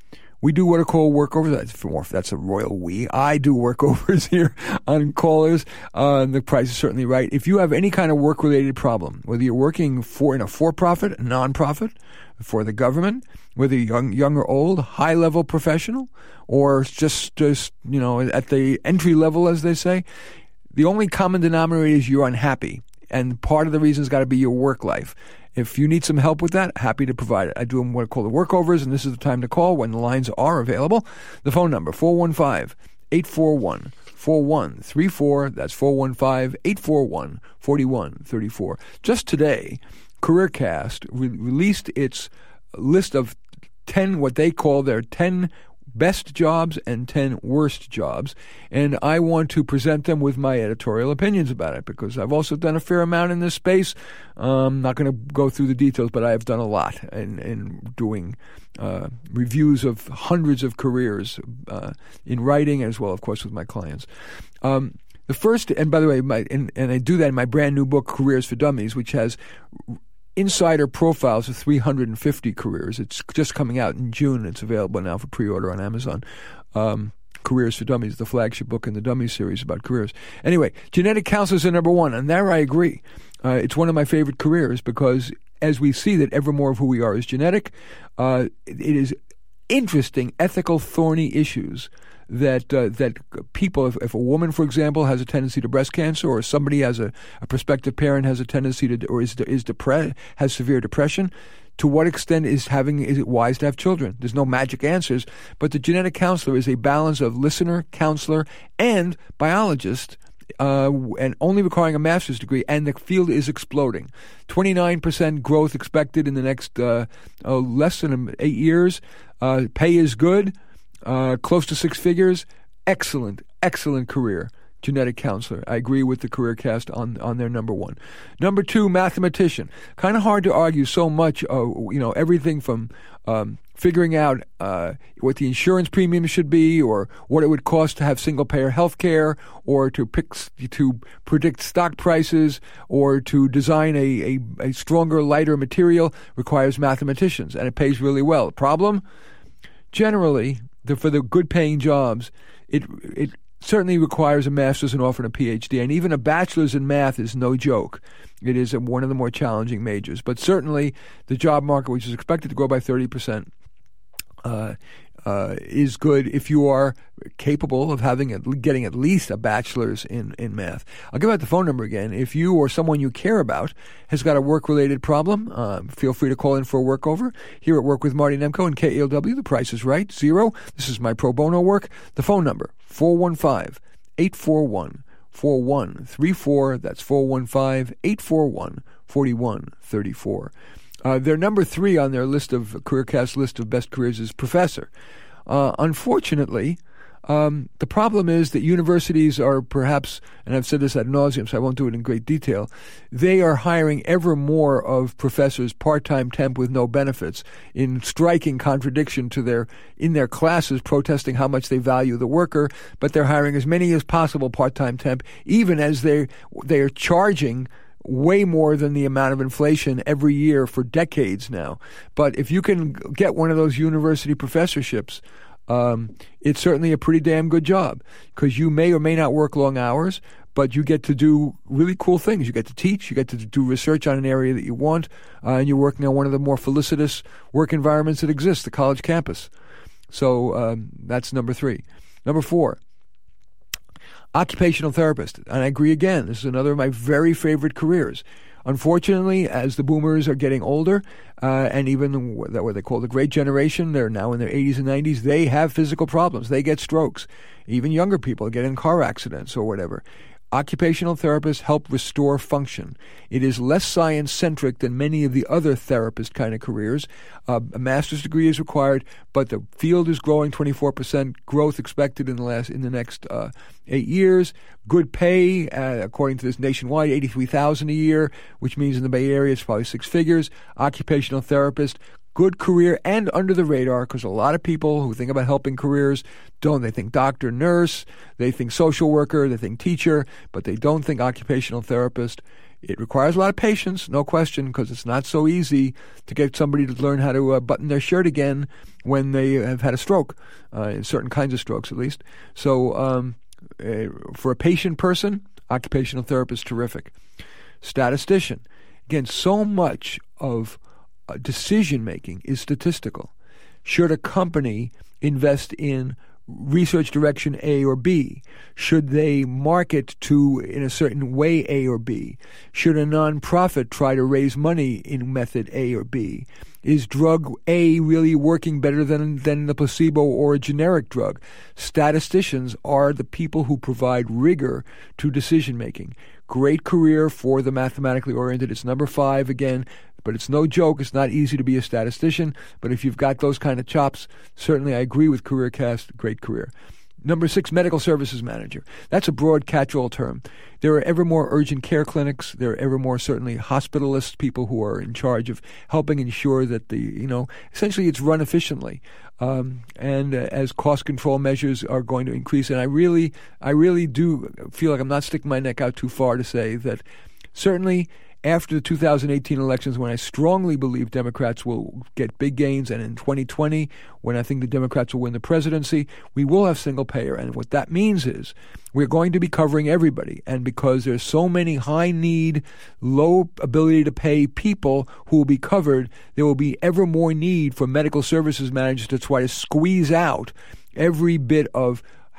We do what are called workovers. That's, that's a royal we. I do workovers here on callers. Uh, and the price is certainly right. If you have any kind of work-related problem, whether you're working for in a for-profit, a non-profit, for the government, whether you're young, young or old, high-level professional, or just, just, you know, at the entry level, as they say, the only common denominator is you're unhappy. And part of the reason has got to be your work life. If you need some help with that, happy to provide it. I do what I call the workovers, and this is the time to call when the lines are available. The phone number, four one five, eight four one, four one three four. That's four one five, eight four one, four one three four. Just today, CareerCast re- released its list of ten, what they call their ten best jobs and ten worst jobs, and I want to present them with my editorial opinions about it, because I've also done a fair amount in this space. I'm um, not going to go through the details, but I have done a lot in, in doing uh, reviews of hundreds of careers uh, in writing, as well, of course, with my clients. Um, the first, and by the way, my, and, and I do that in my brand new book, Careers for Dummies, which has insider profiles of three hundred fifty careers. It's just coming out in June. It's available now for pre-order on Amazon. Um, Careers for Dummies, the flagship book in the Dummies series about careers. Anyway, genetic counselors are number one, and there I agree. Uh, it's one of my favorite careers because as we see that ever more of who we are is genetic, uh, it, it is interesting, ethical, thorny issues that uh, that people, if, if a woman, for example, has a tendency to breast cancer, or somebody has a, a prospective parent has a tendency to, or is is depre- has severe depression, to what extent is having is it wise to have children? There's no magic answers, but the genetic counselor is a balance of listener, counselor, and biologist. Uh, and only requiring a master's degree, and the field is exploding. twenty-nine percent growth expected in the next uh, uh, less than eight years. Uh, pay is good, uh, close to six figures. Excellent, excellent career. Genetic counselor. I agree with the career cast on, on their number one. Number two, mathematician. Kind of hard to argue so much, uh, you know, everything from um, figuring out uh, what the insurance premium should be, or what it would cost to have single-payer health care, or to pick, to predict stock prices, or to design a, a, a stronger, lighter material requires mathematicians, and it pays really well. Problem? Generally, the, for the good-paying jobs, it it certainly requires a master's and often a P H D, and even a bachelor's in math is no joke. It is a, one of the more challenging majors. But certainly the job market, which is expected to grow by thirty percent, uh, uh, is good if you are capable of having at, getting at least a bachelor's in, in math. I'll give out the phone number again. If you or someone you care about has got a work-related problem, uh, feel free to call in for a workover. Here at Work with Marty Nemko and K E L W, the price is right, zero. This is my pro bono work. The phone number, four one five, eight four one, four one three four. That's four one five, eight four one, four one three four. Uh, their number three on their list of CareerCast list of best careers is professor. Uh, unfortunately, um, the problem is that universities are perhaps, and I've said this ad nauseum, so I won't do it in great detail, they are hiring ever more of professors part-time temp with no benefits, in striking contradiction to their, in their classes, protesting how much they value the worker, but they're hiring as many as possible part-time temp, even as they they are charging way more than the amount of inflation every year for decades now. But if you can get one of those university professorships, um, it's certainly a pretty damn good job, because you may or may not work long hours, but you get to do really cool things. You get to teach, you get to do research on an area that you want, uh, and you're working on one of the more felicitous work environments that exists, the college campus. So um, that's number three. Number four, occupational therapist. And I agree again, this is another of my very favorite careers. Unfortunately, as the boomers are getting older, uh, and even what they call the great generation, they're now in their eighties and nineties, they have physical problems. They get strokes. Even younger people get in car accidents or whatever. Occupational therapists help restore function. It is less science-centric than many of the other therapist kind of careers. Uh, a master's degree is required, but the field is growing, twenty-four percent growth expected in the last in the next uh, eight years. Good pay, uh, according to this nationwide, eighty-three thousand dollars a year, which means in the Bay Area it's probably six figures. Occupational therapist. Good career and under the radar, because a lot of people who think about helping careers don't. They think doctor, nurse, they think social worker, they think teacher, but they don't think occupational therapist. It requires a lot of patience, no question, because it's not so easy to get somebody to learn how to uh, button their shirt again when they have had a stroke, uh, certain kinds of strokes at least. So um, uh, for a patient person, occupational therapist, terrific. Statistician. Again, so much of decision-making is statistical. Should a company invest in research direction A or B? Should they market to, in a certain way, A or B? Should a nonprofit try to raise money in method A or B? Is drug A really working better than, than the placebo or a generic drug? Statisticians are the people who provide rigor to decision-making. Great career for the mathematically oriented. It's number five again. But it's no joke. It's not easy to be a statistician. But if you've got those kind of chops, certainly I agree with CareerCast. Great career. Number six, medical services manager. That's a broad catch-all term. There are ever more urgent care clinics. There are ever more, certainly, hospitalists, people who are in charge of helping ensure that the, you know, essentially it's run efficiently. Um, and uh, as cost control measures are going to increase, and I really, I really do feel like I'm not sticking my neck out too far to say that certainly after the two thousand eighteen elections, when I strongly believe Democrats will get big gains, and in twenty twenty, when I think the Democrats will win the presidency, we will have single payer. And what that means is we're going to be covering everybody. And because there's so many high need, low ability to pay people who will be covered, there will be ever more need for medical services managers to try to squeeze out every bit of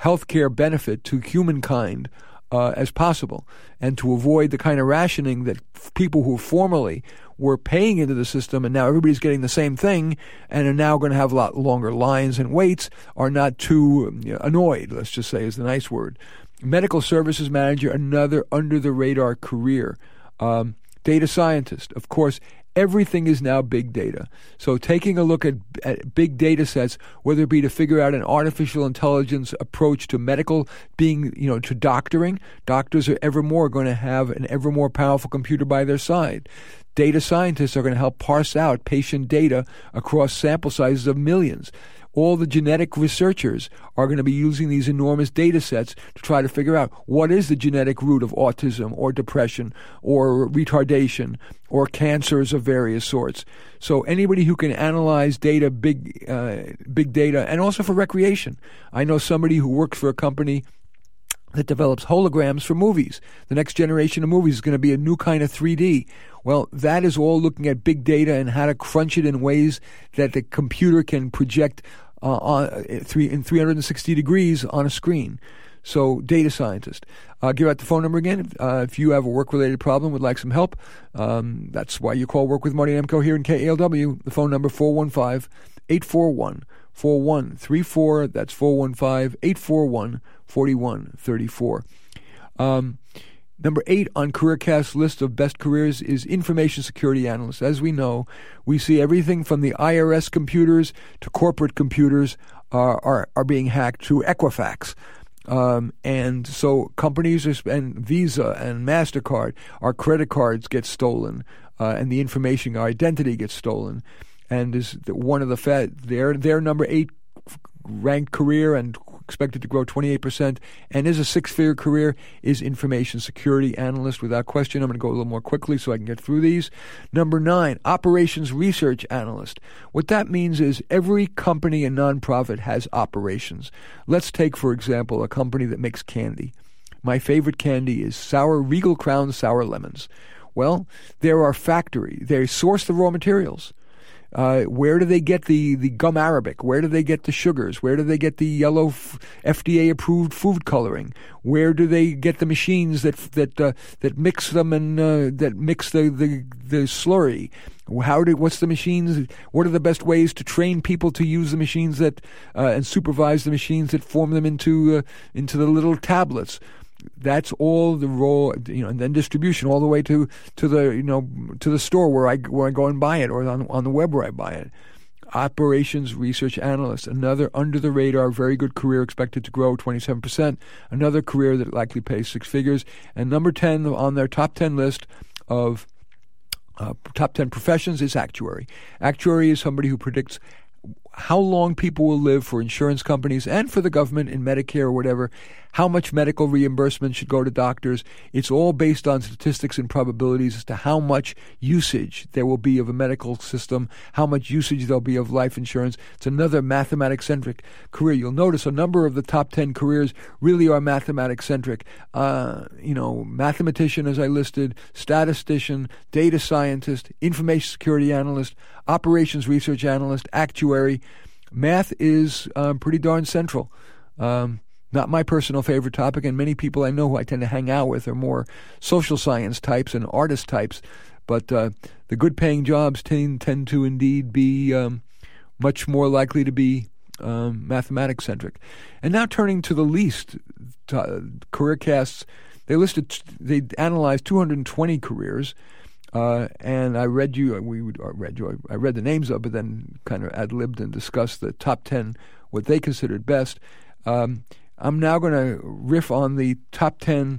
healthcare benefit to humankind uh, as possible, and to avoid the kind of rationing that f- people who formerly were paying into the system and now everybody's getting the same thing and are now going to have a lot longer lines and waits are not too you know, annoyed, let's just say is the nice word. Medical services manager, another under-the-radar career. Um, data scientist, of course, everything is now big data. So taking a look at, at big data sets, whether it be to figure out an artificial intelligence approach to medical being, you know, to doctoring, doctors are ever more going to have an ever more powerful computer by their side. Data scientists are going to help parse out patient data across sample sizes of millions. All the genetic researchers are going to be using these enormous data sets to try to figure out what is the genetic root of autism or depression or retardation or cancers of various sorts. So anybody who can analyze data, big, uh, big data, and also for recreation. I know somebody who works for a company that develops holograms for movies. The next generation of movies is going to be a new kind of three D. Well, that is all looking at big data and how to crunch it in ways that the computer can project uh, on, three, in three hundred sixty degrees on a screen. So, data scientist. Uh, give out the phone number again. Uh, if you have a work-related problem, would like some help, um, that's why you call Work with Marty Nemko here in K A L W. The phone number, four one five, eight four one, four one three four. That's four one five, eight four one, four one three four. Um, number eight on CareerCast's list of best careers is information security analyst. As we know, we see everything from the I R S computers to corporate computers are are, are being hacked through Equifax. Um, and so companies are, and Visa and MasterCard, our credit cards get stolen, uh, and the information, our identity gets stolen. And is one of the Fed, their, their number eight ranked career and expected to grow twenty-eight percent and is a six-figure career is information security analyst without question. I'm going to go a little more quickly so I can get through these. Number nine, operations research analyst. What that means is every company and nonprofit has operations. Let's take, for example, a company that makes candy. My favorite candy is sour Regal Crown Sour Lemons. Well, there are factories. They source the raw materials. Uh, where do they get the, the gum arabic? Where do they get the sugars? Where do they get the yellow f- F D A-approved food coloring? Where do they get the machines that that uh, that mix them and uh, that mix the, the, the slurry? How do what's the machines? What are the best ways to train people to use the machines that uh, and supervise the machines that form them into uh, into the little tablets? That's all the raw, you know, and then distribution all the way to, to the, you know, to the store where I where I go and buy it, or on on the web where I buy it. Operations research analyst, another under the radar, very good career, expected to grow twenty-seven percent. Another career that likely pays six figures. And number ten on their top ten list of uh, top ten professions is actuary. Actuary is somebody who predicts how long people will live for insurance companies and for the government in Medicare or whatever, how much medical reimbursement should go to doctors. It's all based on statistics and probabilities as to how much usage there will be of a medical system, how much usage there'll be of life insurance. It's another mathematics-centric career. You'll notice a number of the top ten careers really are mathematics-centric. Uh, you know, mathematician, as I listed, statistician, data scientist, information security analyst, operations research analyst, actuary. Math is um, pretty darn central. Um, not my personal favorite topic, and many people I know who I tend to hang out with are more social science types and artist types. But uh, the good-paying jobs tend, tend to indeed be um, much more likely to be um, mathematics-centric. And now turning to the least uh, CareerCasts, they listed, they analyzed two hundred twenty careers. Uh, and I read you, we would, or read you, I read the names of, but then kind of ad-libbed and discussed the top ten, what they considered best. Um, I'm now going to riff on the top ten,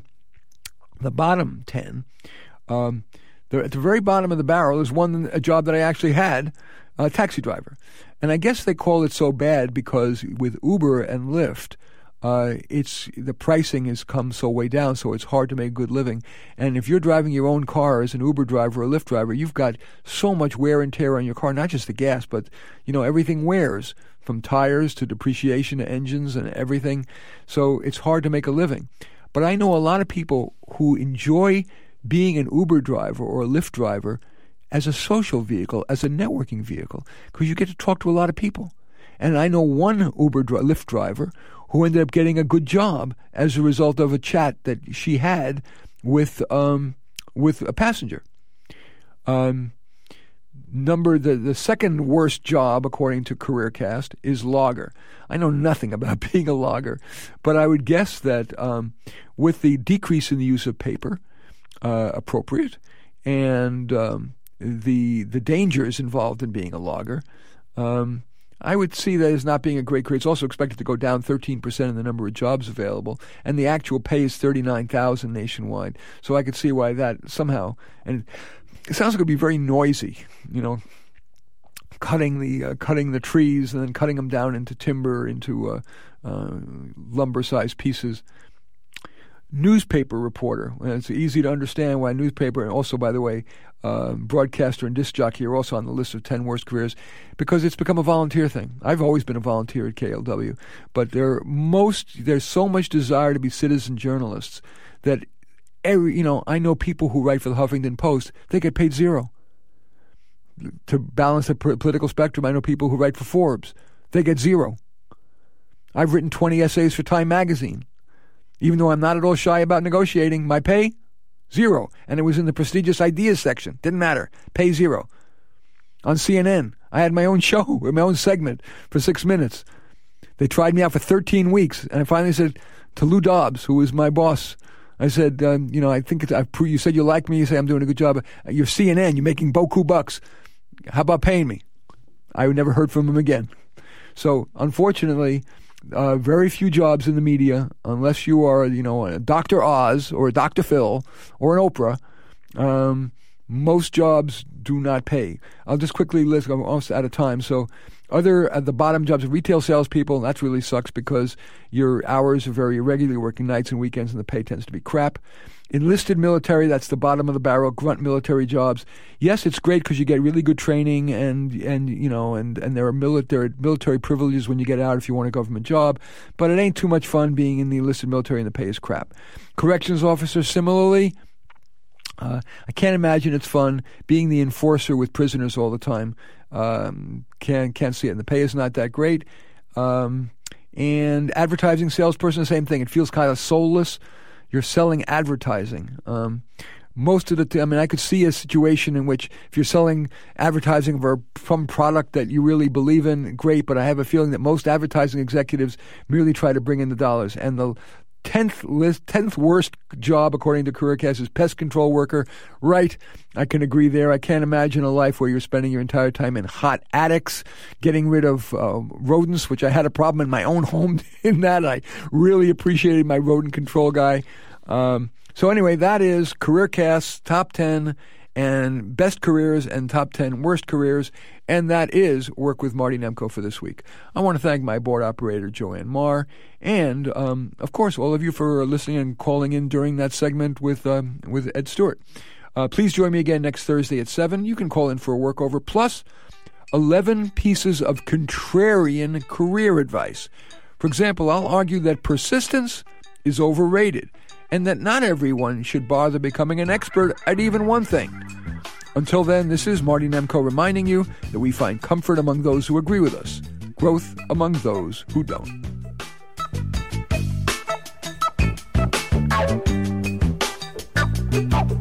the bottom ten. Um, at the very bottom of the barrel is one, a job that I actually had, a taxi driver. And I guess they call it so bad because with Uber and Lyft, Uh, it's the pricing has come so way down, so it's hard to make a good living. And if you're driving your own car as an Uber driver or a Lyft driver, you've got so much wear and tear on your car, not just the gas, but, you know, everything wears, from tires to depreciation to engines and everything. So it's hard to make a living. But I know a lot of people who enjoy being an Uber driver or a Lyft driver as a social vehicle, as a networking vehicle, because you get to talk to a lot of people. And I know one Uber Lyft driver who ended up getting a good job as a result of a chat that she had with um, with a passenger. Um, number the, the second worst job, according to CareerCast, is logger. I know nothing about being a logger, but I would guess that um, with the decrease in the use of paper, uh, appropriate, and um, the the dangers involved in being a logger, um, I would see that as not being a great career. It's also expected to go down thirteen percent in the number of jobs available, and the actual pay is thirty-nine thousand nationwide. So I could see why that somehow, and it sounds like it would be very noisy, you know, cutting the uh, cutting the trees and then cutting them down into timber, into uh, uh, lumber-sized pieces. Newspaper reporter. And it's easy to understand why newspaper, and also, by the way, uh, broadcaster and disc jockey are also on the list of ten worst careers, because it's become a volunteer thing. I've always been a volunteer at K L W, but there most there's so much desire to be citizen journalists that every you know I know people who write for the Huffington Post, they get paid zero. To balance the political spectrum, I know people who write for Forbes, they get zero. I've written twenty essays for Time Magazine. Even though I'm not at all shy about negotiating, my pay, zero. And it was in the prestigious ideas section. Didn't matter. Pay zero. On C N N, I had my own show, my own segment for six minutes. They tried me out for thirteen weeks. And I finally said to Lou Dobbs, who was my boss, I said, um, you know, I think it's, I've, you said you like me. You say I'm doing a good job. You're C N N. You're making boku bucks. How about paying me? I never heard from him again. So, unfortunately, Uh, very few jobs in the media, unless you are, you know, a Doctor Oz or a Doctor Phil or an Oprah. Um, most jobs do not pay. I'll just quickly list. I'm almost out of time. So, other at the bottom jobs, retail salespeople. That really sucks because your hours are very irregular, working nights and weekends, and the pay tends to be crap. Enlisted military, that's the bottom of the barrel, grunt military jobs. Yes, it's great because you get really good training and, and you know, and, and there are military, military privileges when you get out if you want a government job, but it ain't too much fun being in the enlisted military and the pay is crap. Corrections officer, similarly, uh, I can't imagine it's fun being the enforcer with prisoners all the time. Um, can't, can't see it, and the pay is not that great. Um, and advertising salesperson, same thing. It feels kind of soulless. You're selling advertising. Um, most of the time, I mean, I could see a situation in which if you're selling advertising for some product that you really believe in, great, but I have a feeling that most advertising executives merely try to bring in the dollars. And the tenth list, tenth worst job, according to CareerCast, is pest control worker. Right, I can agree there. I can't imagine a life where you're spending your entire time in hot attics, getting rid of uh, rodents, which I had a problem in my own home in that. I really appreciated my rodent control guy. Um, so anyway, that is CareerCast's top ten and best careers and top ten worst careers, and that is Work with Marty Nemko for this week. I want to thank my board operator, Joanne Marr, and, um, of course, all of you for listening and calling in during that segment with um, with Ed Stewart. Uh, please join me again next Thursday at seven. You can call in for a workover, plus eleven pieces of contrarian career advice. For example, I'll argue that persistence is overrated, and that not everyone should bother becoming an expert at even one thing. Until then, this is Marty Nemko reminding you that we find comfort among those who agree with us, growth among those who don't. Thank you.